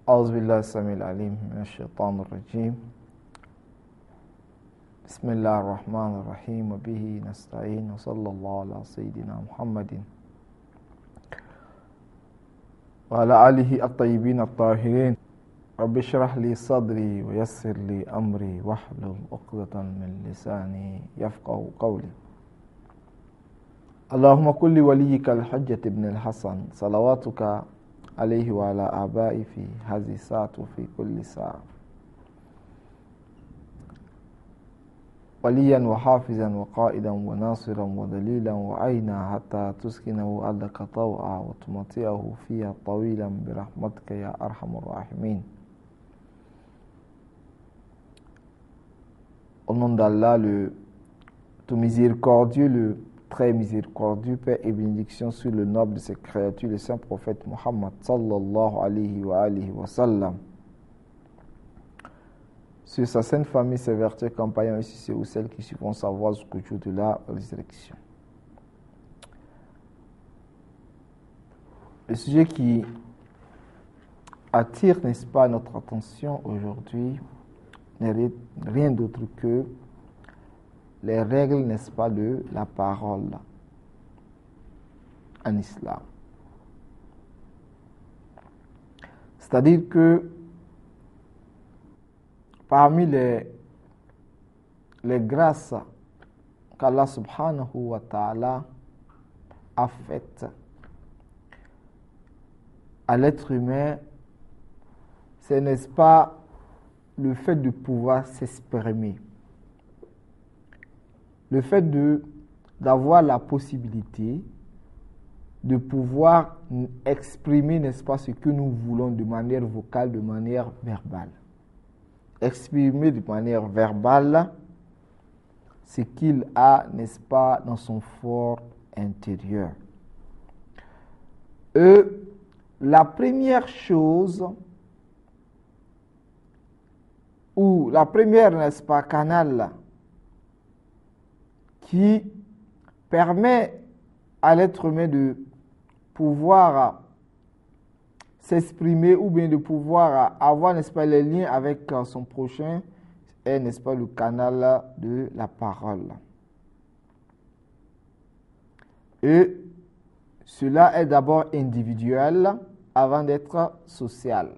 أعوذ بالله السميع العليم من الشيطان الرجيم. بسم الله الرحمن الرحيم وبه نستعين وصلى الله على سيدنا محمد وعلى آله الطيبين الطاهرين. رب اشرح لي صدري ويسر لي أمري واحلل عقدة من لساني يفقهوا قولي. اللهم كن لوليك الحجة بن الحسن صلواتك عليه وعلى آبائه في هذه الساعة وفي كل ساعة وليا وحافظا وقائدا وناصرا ودليلا وعينا حتى تسكنه أرضك طوعا وتمتعه فيها طويلا برحمتك يا أرحم الراحمين. Au nom d'Allah, le tout miséricordieux, le très miséricordieux, paix et bénédiction sur le noble de ses créatures, le saint prophète Muhammad sallallahu alayhi wa sallam, sur sa sainte famille, ses vertus, compagnons, ici ceux ou celles qui suivront sa voie jusqu'au jour de la résurrection. Le sujet qui attire, n'est-ce pas, notre attention aujourd'hui n'est rien d'autre que les règles, n'est-ce pas, de la parole en islam. C'est-à-dire que parmi les grâces qu'Allah subhanahu wa ta'ala a faites à l'être humain, c'est, n'est-ce pas, le fait de pouvoir s'exprimer. Le fait d'avoir la possibilité de pouvoir exprimer, n'est-ce pas, ce que nous voulons de manière vocale, de manière verbale. Exprimer de manière verbale ce qu'il a, n'est-ce pas, dans son fort intérieur. La première chose, ou la première, n'est-ce pas, canal qui permet à l'être humain de pouvoir s'exprimer ou bien de pouvoir avoir, n'est-ce pas, les liens avec son prochain est, n'est-ce pas, le canal de la parole. Et cela est d'abord individuel avant d'être social.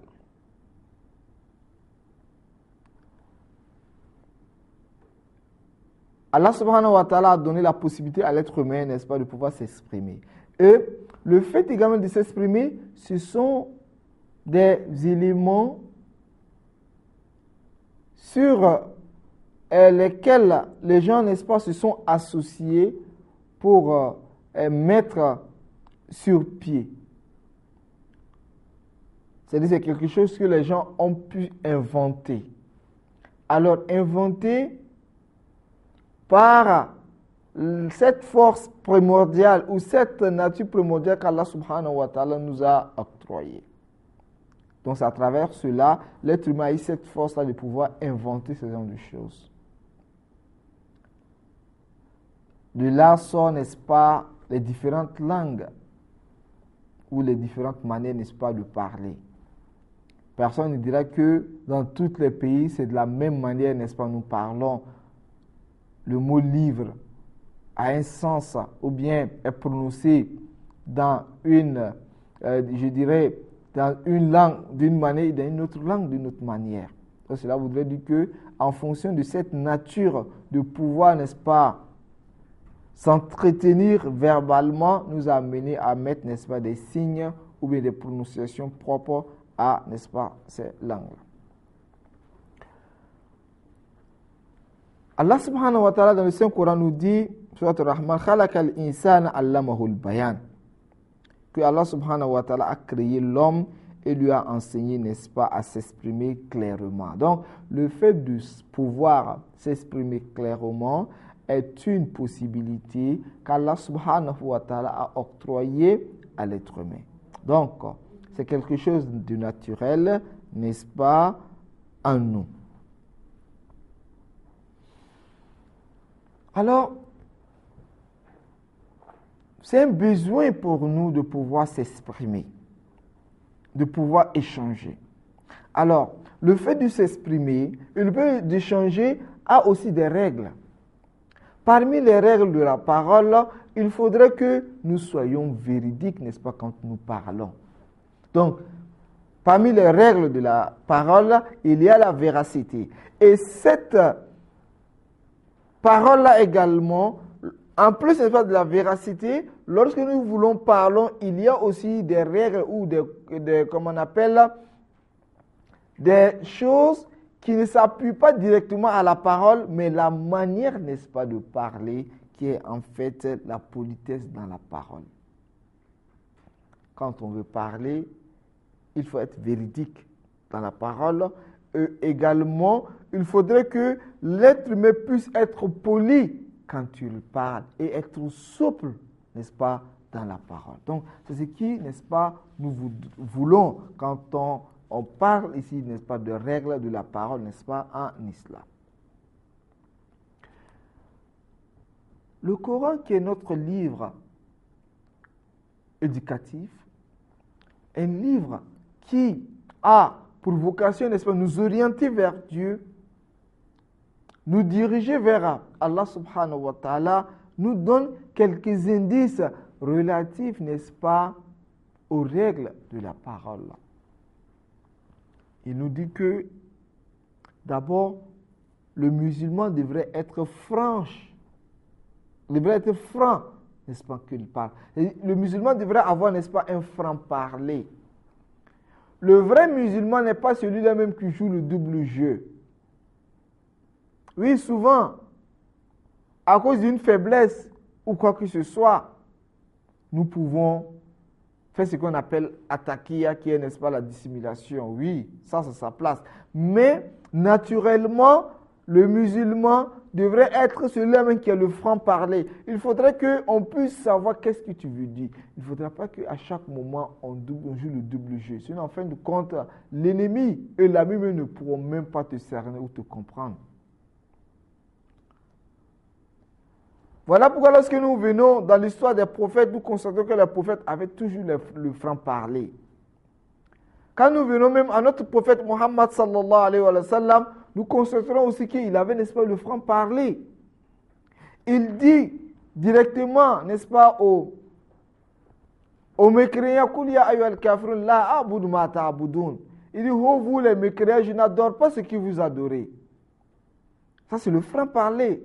Allah subhanahu wa ta'ala a donné la possibilité à l'être humain, n'est-ce pas, de pouvoir s'exprimer. Et le fait également de s'exprimer, ce sont des éléments sur lesquels les gens, n'est-ce pas, se sont associés pour mettre sur pied. C'est-à-dire que c'est quelque chose que les gens ont pu inventer. Alors, inventer par cette force primordiale ou cette nature primordiale qu'Allah subhanahu wa ta'ala nous a octroyée. Donc c'est à travers cela, l'être humain a eu cette force-là de pouvoir inventer ce genre de choses. De là sort, n'est-ce pas, les différentes langues ou les différentes manières, n'est-ce pas, de parler. Personne ne dira que dans tous les pays, c'est de la même manière, n'est-ce pas, nous parlons. Le mot livre a un sens ou bien est prononcé dans une, je dirais, dans une langue d'une manière et dans une autre langue d'une autre manière. Donc cela voudrait dire que, en fonction de cette nature de pouvoir, n'est-ce pas, s'entretenir verbalement, nous a amené à mettre, n'est-ce pas, des signes ou bien des prononciations propres à, n'est-ce pas, ces langues. Allah subhanahu wa ta'ala dans le Saint-Coran nous dit, Surat al-Rahman, Khalaqal insana allamahul bayan, que Allah subhanahu wa ta'ala a créé l'homme et lui a enseigné, n'est-ce pas, à s'exprimer clairement. Donc, le fait de pouvoir s'exprimer clairement est une possibilité qu'Allah subhanahu wa ta'ala a octroyée à l'être humain. Donc, c'est quelque chose de naturel, n'est-ce pas, en nous. Alors, c'est un besoin pour nous de pouvoir s'exprimer, de pouvoir échanger. Alors, le fait de s'exprimer, le fait d'échanger a aussi des règles. Parmi les règles de la parole, il faudrait que nous soyons véridiques, n'est-ce pas, quand nous parlons. Donc, parmi les règles de la parole, il y a la véracité. Et cette parole-là également, en plus n'est-ce pas, de la véracité, lorsque nous voulons parler, il y a aussi des règles ou comme on appelle, des choses qui ne s'appuient pas directement à la parole, mais la manière, n'est-ce pas, de parler, qui est en fait la politesse dans la parole. Quand on veut parler, il faut être véridique dans la parole. Et également, il faudrait que l'être humain puisse être poli quand il parle et être souple, n'est-ce pas, dans la parole. Donc, c'est ce qui, n'est-ce pas, nous voulons quand on parle ici, n'est-ce pas, de règles de la parole, n'est-ce pas, en islam. Le Coran, qui est notre livre éducatif, un livre qui a pour vocation, n'est-ce pas, nous orienter vers Dieu, nous diriger vers Allah subhanahu wa ta'ala, nous donne quelques indices relatifs, n'est-ce pas, aux règles de la parole. Il nous dit que, d'abord, le musulman devrait être franc, n'est-ce pas, qu'il parle. Et le musulman devrait avoir, n'est-ce pas, un franc-parler. Le vrai musulman n'est pas celui-là même qui joue le double jeu. Oui, souvent, à cause d'une faiblesse ou quoi que ce soit, nous pouvons faire ce qu'on appelle attaquer, qui est, n'est-ce pas, la dissimulation. Oui, ça c'est sa place. Mais, naturellement, le musulman devrait être celui-là même qui a le franc-parler. Il faudrait qu'on puisse savoir qu'est-ce que tu veux dire. Il ne faudrait pas qu'à chaque moment, on joue le double jeu. Sinon, en fin de compte, l'ennemi et l'ami ne pourront même pas te cerner ou te comprendre. Voilà pourquoi lorsque nous venons dans l'histoire des prophètes, nous constatons que les prophètes avaient toujours le franc-parler. Quand nous venons même à notre prophète Muhammad sallallahu alayhi wa sallam, nous constaterons aussi qu'il avait, n'est-ce pas, le franc-parler. Il dit directement, n'est-ce pas, aux mécréants, il dit, oh vous les mécréants, je n'adore pas ce que vous adorez. Ça c'est le franc-parler.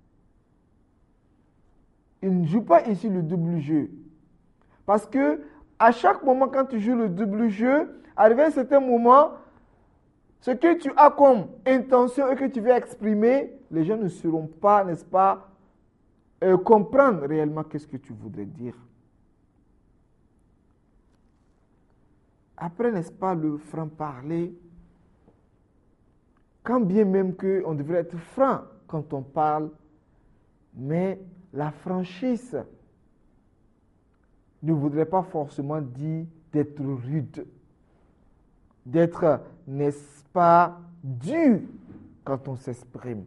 Il ne joue pas ici le double jeu. Parce que à chaque moment quand tu joues le double jeu, arrivé à un certain moment, ce que tu as comme intention et que tu veux exprimer, les gens ne sauront pas, n'est-ce pas, comprendre réellement qu'est-ce que tu voudrais dire. Après, n'est-ce pas, le franc-parler, quand bien même qu'on devrait être franc quand on parle, mais la franchise ne voudrait pas forcément dire d'être rude, d'être, n'est-ce pas, dur quand on s'exprime.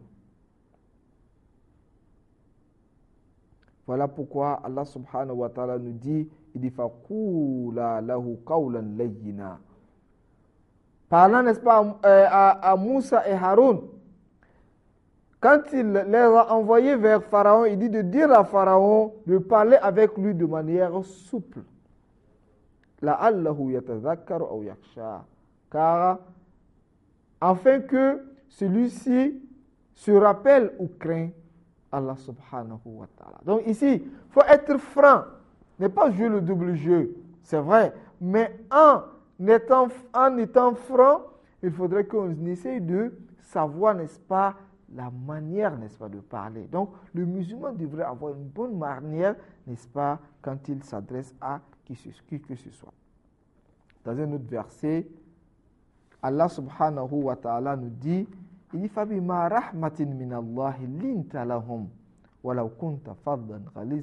Voilà pourquoi Allah subhanahu wa ta'ala nous dit, il dit faqula lahu qawlan layyina. Parlant, n'est-ce pas, à Moussa et Haroun, quand il les a envoyés vers Pharaon, il dit de dire à Pharaon de parler avec lui de manière souple. La'allahu yatadhakkaru aw yakhsha. Car afin que celui-ci se rappelle ou craint Allah subhanahu wa ta'ala. Donc ici, il faut être franc, ne pas jouer le double jeu, c'est vrai, mais en étant franc, il faudrait qu'on essaye de savoir, n'est-ce pas, la manière, n'est-ce pas, de parler. Donc, le musulman devrait avoir une bonne manière, n'est-ce pas, quand il s'adresse à qui que ce soit. Dans un autre verset, Allah subhanahu wa ta'ala nous dit, il dit, فَبِمَا رَحْمَةٍ مِّنَ اللَّهِ لِنْتَ لَهُمْ وَلَوْ كُنْتَ فَضًّا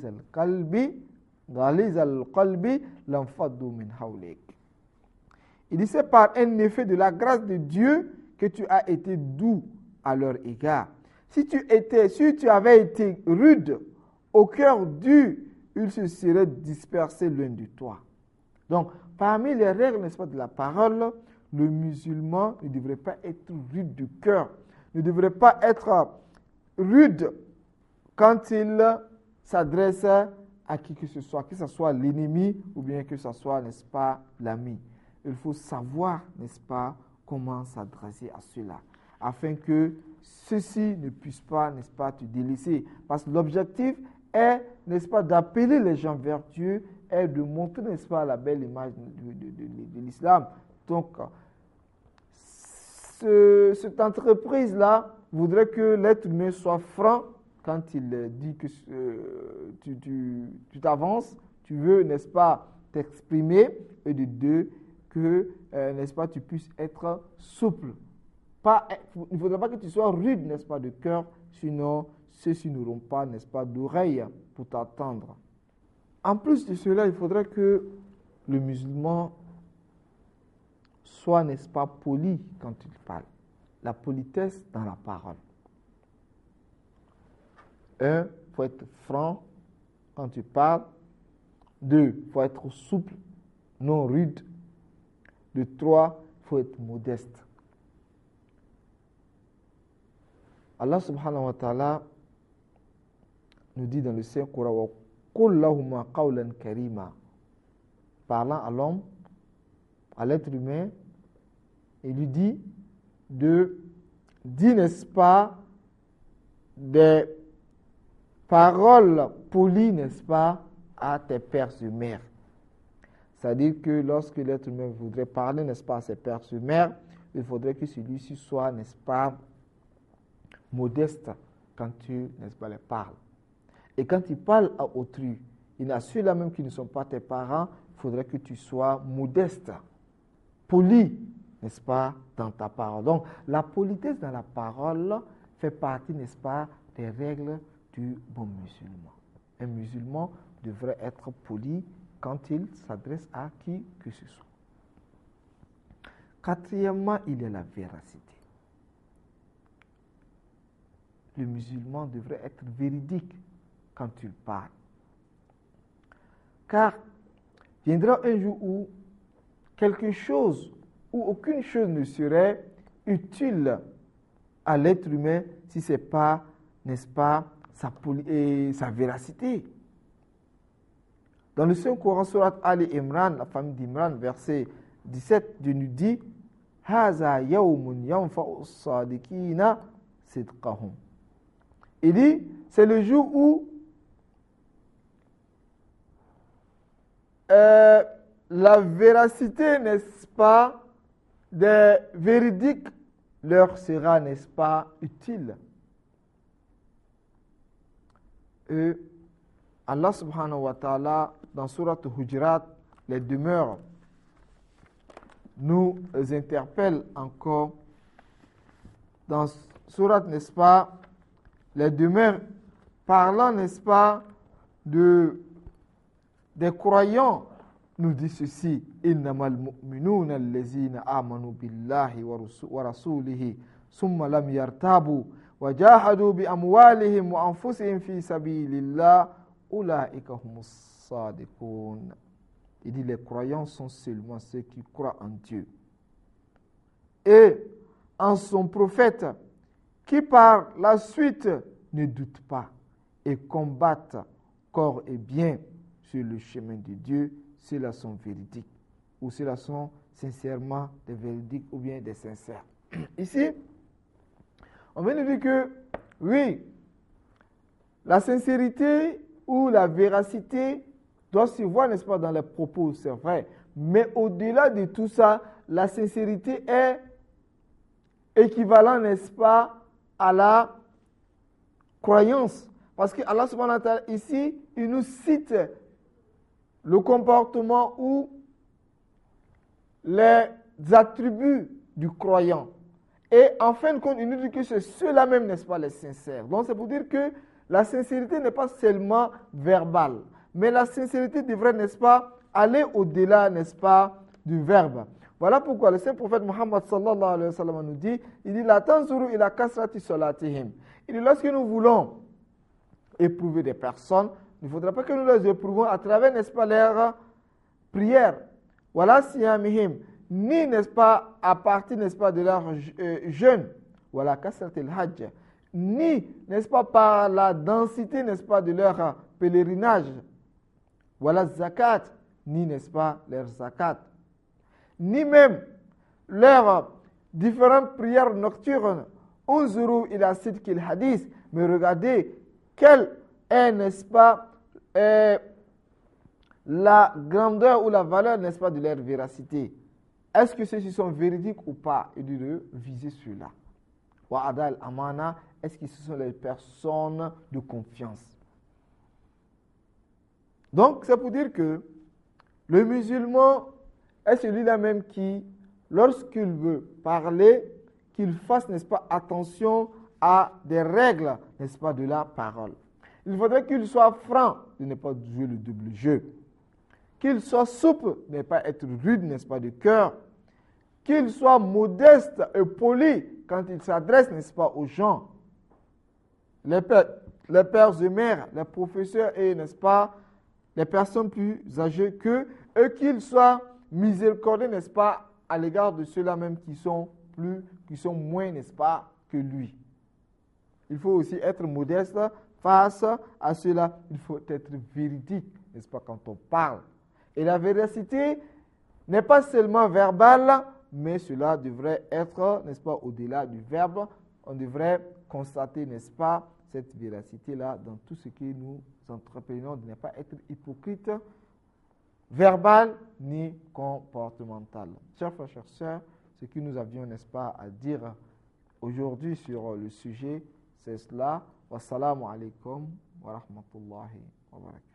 غَلِيظَ الْقَلْبِ لَانفَضُّوا مِنْ حَوْلِكَ. Il dit, c'est par un effet de la grâce de Dieu que tu as été doux à leur égard. Si tu avais été rude, au cœur dur, ils se seraient dispersés loin de toi. Donc, parmi les règles, n'est-ce pas, de la parole, le musulman ne devrait pas être rude de cœur, ne devrait pas être rude quand il s'adresse à qui que ce soit l'ennemi ou bien que ce soit, n'est-ce pas, l'ami. Il faut savoir, n'est-ce pas, comment s'adresser à ceux-là, afin que ceux-ci ne puissent pas, n'est-ce pas, te délaisser. Parce que l'objectif est, n'est-ce pas, d'appeler les gens vers Dieu et de montrer, n'est-ce pas, la belle image de l'islam. Donc, cette entreprise-là voudrait que l'être humain soit franc quand il dit que tu t'avances, tu veux, n'est-ce pas, t'exprimer, et de deux, que, n'est-ce pas, tu puisses être souple. Il ne faudrait pas que tu sois rude, n'est-ce pas, de cœur, sinon ceux-ci n'auront pas, n'est-ce pas, d'oreilles pour t'attendre. En plus de cela, il faudrait que le musulman soit, n'est-ce pas, poli quand il parle. La politesse dans la parole. Un, il faut être franc quand tu parles. Deux, il faut être souple, non rude. De trois, il faut être modeste. Allah subhanahu wa ta'ala nous dit dans le Saint-Coran, Qul lahuma qawlan karima. Parlant à l'homme, à l'être humain, il lui dit n'est-ce pas, des paroles polies, n'est-ce pas, à tes pères et mères. C'est-à-dire que lorsque l'être humain voudrait parler, n'est-ce pas, à ses pères et mères, il faudrait que celui-ci soit, n'est-ce pas, modeste quand tu, n'est-ce pas, les parles. Et quand tu parles à autrui, il y en a ceux-là même qui ne sont pas tes parents, il faudrait que tu sois modeste, poli, n'est-ce pas, dans ta parole. Donc, la politesse dans la parole fait partie, n'est-ce pas, des règles du bon musulman. Un musulman devrait être poli quand il s'adresse à qui que ce soit. Quatrièmement, il y a la véracité. Le musulman devrait être véridique quand il parle. Car viendra un jour où quelque chose ou aucune chose ne serait utile à l'être humain si ce n'est pas, n'est-ce pas, sa véracité. Dans le Saint-Coran, surat Ali Imran, la famille d'Imran, verset 17, Dieu nous dit Haza yawmun yanfa'u sadiqina sidqahum. Il dit, c'est le jour où la véracité, n'est-ce pas, des véridiques leur sera, n'est-ce pas, utile. Et Allah subhanahu wa ta'ala, dans Surat Hujurat, les demeures, nous interpelle encore dans Surat, n'est-ce pas, les demeures parlant, n'est-ce pas, des croyants, nous dit ceci innamal mu'minuna allazina amanu billahi wa rasulihi summa lam yartabu wa jahadu bi amwalihim wa anfusihim fi sabilillah ulaika humus sadiqun. Il dit les croyants sont seulement ceux qui croient en Dieu et en son prophète, qui par la suite ne doutent pas et combattent corps et bien sur le chemin de Dieu. Ceux-là sont véridiques, ou ceux-là sont sincèrement des véridiques ou bien des sincères. Ici, on vient de dire que, oui, la sincérité ou la véracité doit se voir, n'est-ce pas, dans les propos, c'est vrai. Mais au-delà de tout ça, la sincérité est équivalent, n'est-ce pas, à la croyance. Parce que Allah subhanahu wa ta'ala, ici, il nous cite le comportement ou les attributs du croyant. Et en fin de compte, il nous dit que c'est ceux-là même, n'est-ce pas, les sincères. Donc c'est pour dire que la sincérité n'est pas seulement verbale, mais la sincérité devrait, n'est-ce pas, aller au-delà, n'est-ce pas, du verbe. Voilà pourquoi le Saint-Prophète Muhammad sallallahu alayhi wa sallam nous dit, il dit, la tanzuru ila kasrati salatihim. Il dit, lorsque nous voulons éprouver des personnes, il ne faudra pas que nous les éprouvons à travers, n'est-ce pas, leurs prières. Voilà siyamihim. ni, n'est-ce pas, à partir, n'est-ce pas, de leur jeûne, voilà, kasrat al-hajj, ni, n'est-ce pas, par la densité, n'est-ce pas, de leur pèlerinage, voilà, zakat, ni, n'est-ce pas, leur zakat, ni même leurs différentes prières nocturnes, unzuru ila sidqil hadith, mais regardez quelle est, n'est-ce pas, la grandeur ou la valeur, n'est-ce pas, de leur véracité. Est-ce que ceux-ci sont véridiques ou pas? Et de viser cela. Wa adal amana, est-ce que ce sont les personnes de confiance? Donc, c'est pour dire que le musulman est celui-là même qui, lorsqu'il veut parler, qu'il fasse, n'est-ce pas, attention à des règles, n'est-ce pas, de la parole. Il faudrait qu'il soit franc, de ne pas jouer le double jeu. Qu'il soit souple, de ne pas être rude, n'est-ce pas, de cœur. Qu'il soit modeste et poli quand il s'adresse, n'est-ce pas, aux gens. Les pères et mères, les professeurs et, n'est-ce pas, les personnes plus âgées qu'eux, et qu'il soit miséricordieux, n'est-ce pas, à l'égard de ceux-là même qui sont moins, n'est-ce pas, que lui. Il faut aussi être modeste face à cela. Il faut être véridique, n'est-ce pas, quand on parle. Et la véracité n'est pas seulement verbale, mais cela devrait être, n'est-ce pas, au-delà du verbe. On devrait constater, n'est-ce pas, cette véracité-là dans tout ce que nous entreprenons, de ne pas être hypocrite, verbal ni comportemental. Chers frères, chères sœurs, ce que nous avions, n'est-ce pas, à dire aujourd'hui sur le sujet, c'est cela. Wassalamu alaikum wa rahmatullahi wa barakatuh.